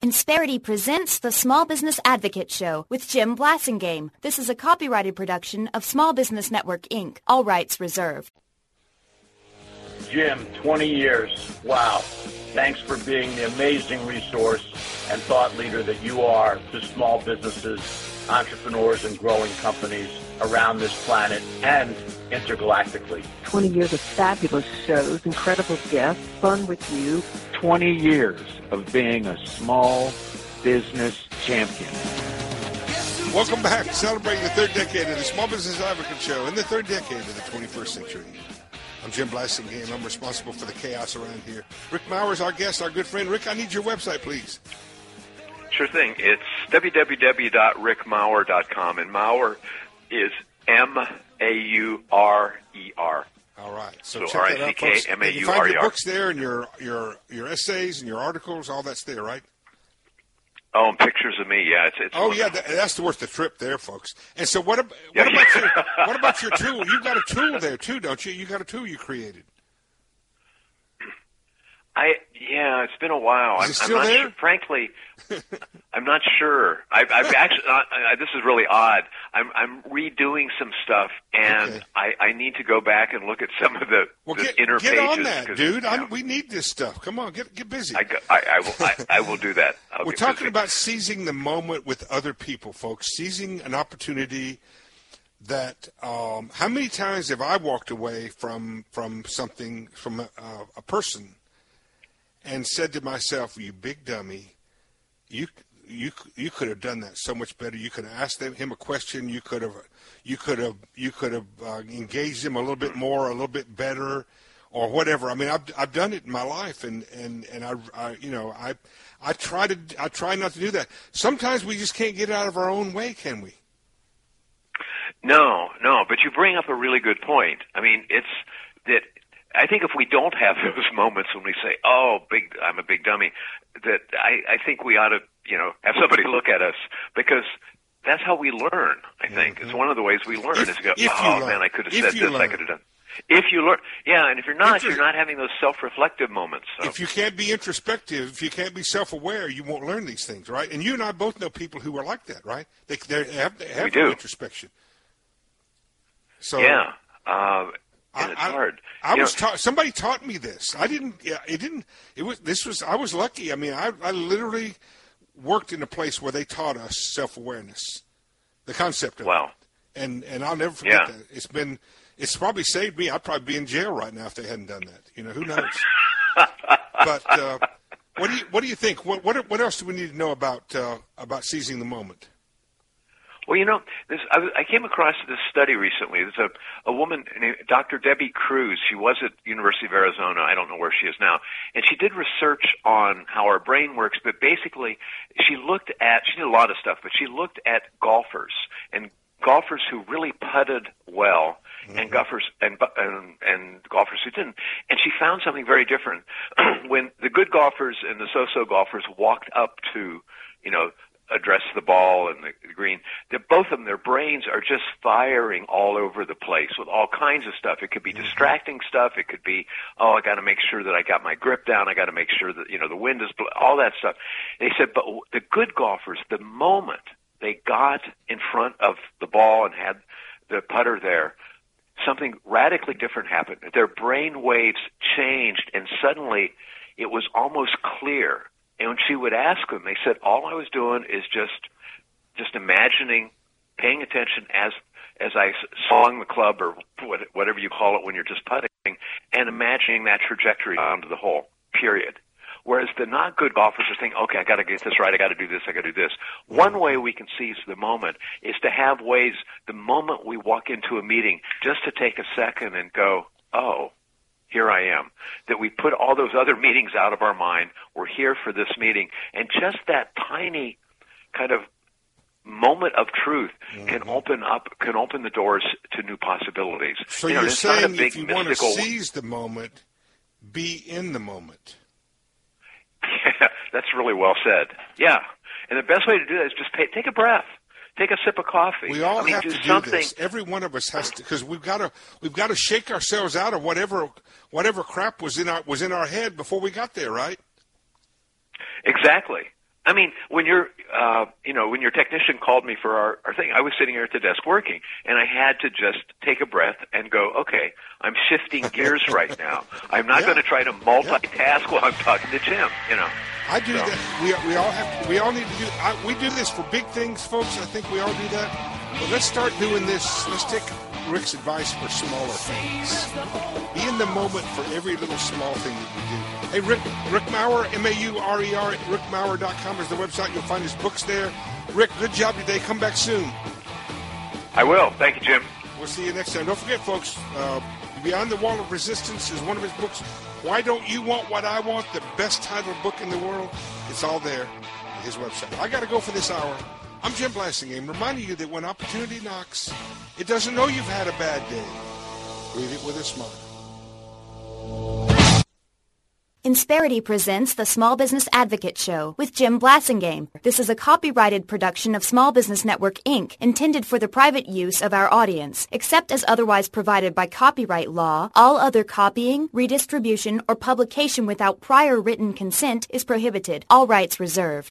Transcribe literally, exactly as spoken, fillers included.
Insperity presents the Small Business Advocate Show with Jim Blasingame. This is a copyrighted production of Small Business Network, Incorporated. All rights reserved. Jim, twenty years. Wow. Thanks for being the amazing resource and thought leader that you are to small businesses, entrepreneurs, and growing companies around this planet and intergalactically. twenty years of fabulous shows, incredible guests, fun with you. twenty years of being a small business champion. Welcome back. Celebrating the third decade of the Small Business Advocate Show in the third decade of the twenty-first century. I'm Jim Blasingame. I'm responsible for the chaos around here. Rick Maurer is our guest, our good friend. Rick, I need your website, please. Sure thing. It's w w w dot rick maurer dot com, and Maurer is M A U R E R. All right. So, so R I C K M A U R E R. You find your books there and your, your, your essays and your articles, all that's there, right? Oh, and pictures of me, yeah. It's, it's oh, wonderful. yeah, that, that's worth the trip there, folks. And so what, ab- what, about your, what about your tool? You've got a tool there, too, don't you? You got a tool you created. I yeah, it's been a while. Is I'm, it still I'm not there? Sure, frankly, I'm not sure. I've, I've actually. Uh, uh, this is really odd. I'm I'm redoing some stuff, and okay. I, I need to go back and look at some of the, well, the get, inner get pages. on that, dude. You know, we need this stuff. Come on, get get busy. I, I, I will. I, I will do that. I'll We're get talking busy. about seizing the moment with other people, folks. Seizing an opportunity. That um, how many times have I walked away from from something from a, uh, a person and said to myself, "You big dummy, you you you could have done that so much better. You could have asked them, him a question. You could have you could have you could have uh, engaged him a little bit more, a little bit better, or whatever." I mean, I've I've done it in my life, and and and I, I you know I I try to I try not to do that. Sometimes we just can't get out of our own way, can we? No, no, but you bring up a really good point. I mean, it's that I think if we don't have those moments when we say, "Oh, big, I'm a big dummy," that I, I think we ought to, you know, have somebody look at us, because that's how we learn. I think mm-hmm. it's one of the ways we learn if, is to go, "Oh man, I could have if said this, learn. I could have done." If you learn, yeah, and if you're not, if you're, you're not having those self-reflective moments. So. If you can't be introspective, if you can't be self-aware, you won't learn these things, right? And you and I both know people who are like that, right? They they have, they have no introspection. So yeah, uh, and it's I, hard. I you was know, taught. Somebody taught me this. I didn't. Yeah, it didn't. It was. This was. I was lucky. I mean, I, I literally worked in a place where they taught us self-awareness, the concept of wow. it. And and I'll never forget yeah. that. It's been. It's probably saved me. I'd probably be in jail right now if they hadn't done that. You know, who knows? But uh, what do you what do you think? What what what else do we need to know about uh, about seizing the moment? Well, you know, this, I, I came across this study recently. There's a, a woman named Doctor Debbie Cruz. She was at University of Arizona. I don't know where she is now. And she did research on how our brain works, but basically she looked at, she did a lot of stuff, but she looked at golfers and golfers who really putted well mm-hmm. and golfers and, and and golfers who didn't. And she found something very different. When the good golfers and the so-so golfers walked up to, you know, address the ball and the, the green, they're, both of them, their brains are just firing all over the place with all kinds of stuff. It could be distracting stuff. It could be, oh, I got to make sure that I got my grip down. I got to make sure that, you know, the wind is, all that stuff. They said, but the good golfers, the moment they got in front of the ball and had the putter there, something radically different happened. Their brain waves changed, and suddenly it was almost clear. And when she would ask them, they said, all I was doing is just just imagining, paying attention as as I swung the club or whatever you call it when you're just putting, and imagining that trajectory onto the hole, period. Whereas the not good golfers are thinking, okay, I got to get this right, I got to do this, I got to do this. One way we can seize the moment is to have ways, the moment we walk into a meeting, just to take a second and go, oh, here I am, that we put all those other meetings out of our mind. We're here for this meeting. And just that tiny kind of moment of truth mm-hmm. can open up, can open the doors to new possibilities. So you know, you're saying big, if you want to mystical... seize the moment, be in the moment. Yeah, that's really well said. Yeah. And the best way to do that is just pay, take a breath. Take a sip of coffee. We all I mean, have do to do something. this. Every one of us has to, because we've got to we've got to shake ourselves out of whatever whatever crap was in our was in our head before we got there, right? Exactly. I mean, when you're, uh, you know, when your technician called me for our, our thing, I was sitting here at the desk working, and I had to just take a breath and go, okay, I'm shifting gears right now. I'm not Yeah. going to try to multitask yeah. while I'm talking to Jim, you know. I do So. that. We, we all have. We all need to do. I, we do this for big things, folks. I think we all do that. But let's start doing this. Let's take Rick's advice for smaller things. Be in the moment for every little small thing that you do. Hey, Rick, Rick Maurer, M A U R E R, rick maurer dot com is the website. You'll find his books there. Rick, good job today. Come back soon. I will. Thank you, Jim. We'll see you next time. Don't forget, folks, uh, Beyond the Wall of Resistance is one of his books. Why Don't You Want What I Want? The best titled book in the world. It's all there at his website. I got to go for this hour. I'm Jim Blasingame, reminding you that when opportunity knocks, it doesn't know you've had a bad day. Greet it with a smile. Insperity presents the Small Business Advocate Show with Jim Blasingame. This is a copyrighted production of Small Business Network, Incorporated, intended for the private use of our audience. Except as otherwise provided by copyright law, all other copying, redistribution, or publication without prior written consent is prohibited. All rights reserved.